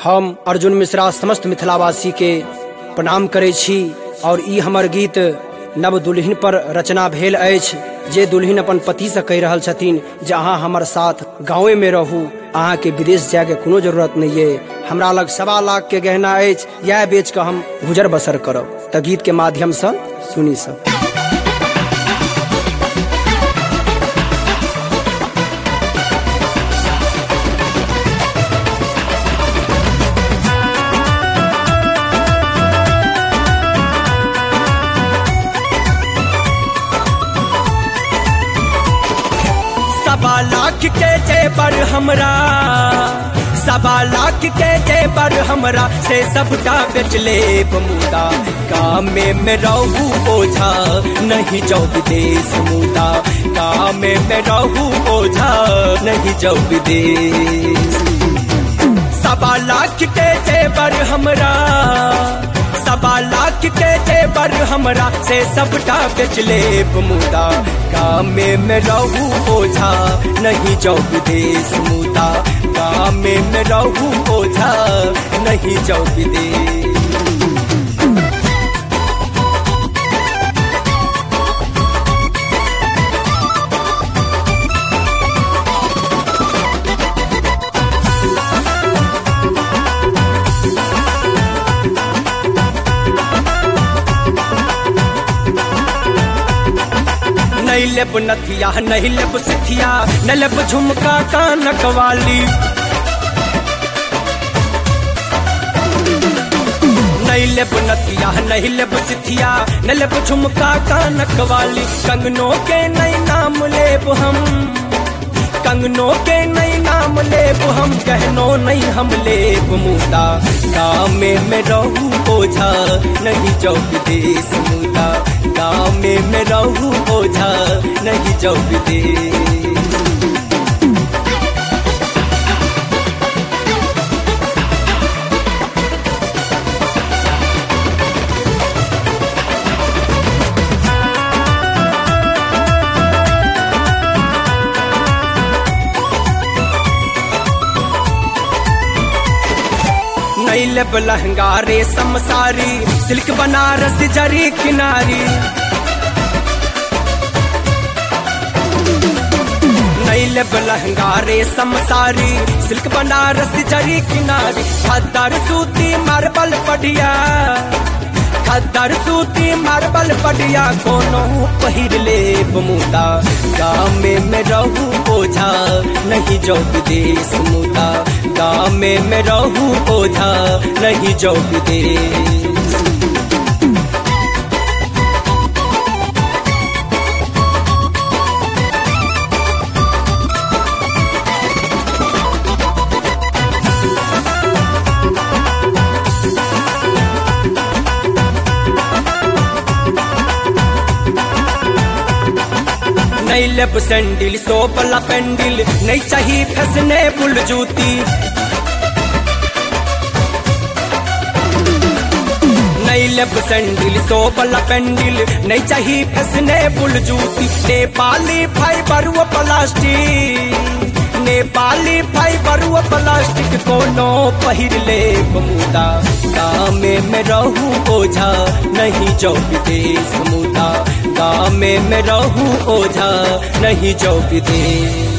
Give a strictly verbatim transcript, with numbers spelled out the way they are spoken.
हम अर्जुन मिश्रा समस्त मिथिलावासी के प्रणाम करै छी और ई हमर गीत नव दुल्हिन पर रचना भेल अछि जे दुल्हिन अपन पति से कहि रहल छथिन जे अहाँ हमर साथ गाँवे में रहू, अहाँ के विदेश जाए के कोनो जरूरत नहीं है, हमरा लग सवा लाख के गहना अछि, यह बेच के हम गुजर बसर करब। त गीत के माध्यम से सुनी सब। सवा लाख के जेबर हमरा, सवा लाख के जेबर हमरा से सबटा बेच ले मुदा, काम में रहू ओझा नहीं जाओ विदेश मुदा, काम में रहू ओझा नहीं जाओ विदेश। सवा लाख के जेबर हमरा, सवा लाख के जेबर हमरा से सबटा बेच ले मुदा, काम में रहू ओझा नहीं जाओ विदेश मुदा, काम में रहू ओझा नहीं जाओ विदेश। नहीं लेब नथिया नहीं लेब सिथिया न लेब झुमका कानक वाली, नहीं लेब नथिया नहीं लेब सिथिया न लेब झुमका कानक वाली, कंगनों के नहीं नाम लेब हम, कंगनों के नहीं नाम लेब हम, गहनों नहीं हम लेब मुदा, काम में रहू ओझा नहीं जाओ विदेश मुदा, काम में रहू ओझा नहीं जाओ विदेश। नहीं लेब लहंगा रेशम सारी सिल्क बनारस जरी किनारी, नहीं लेब लहंगा रेशम सारी सिल्क बनारस जरी किनारी, खद्दर सूती मार्बल पढ़िया, खद्दर सूती मार्बल पढ़िया कोनो पहिर लेब मुदा, काम में रहू ओझा नहीं जाओ विदेश मुदा, काम में रहू ओझा नहीं जाओ विदेश। नहीं लेब सैंडल सोपला पेंडिल नहीं चाहिए फैशनेबल जूती, नहीं लेब सैंडल सोपला पेंडिल नहीं चाहिए फैशनेबल जूती, नेपाली फाइबर व प्लास्टिक, नेपाली फाइबर व प्लास्टिक कोनो पहिर लेब मुदा, काम में रहू ओझा नहीं जाओ विदेश मुदा, काम में रहू ओझा नहीं जाओ विदेश।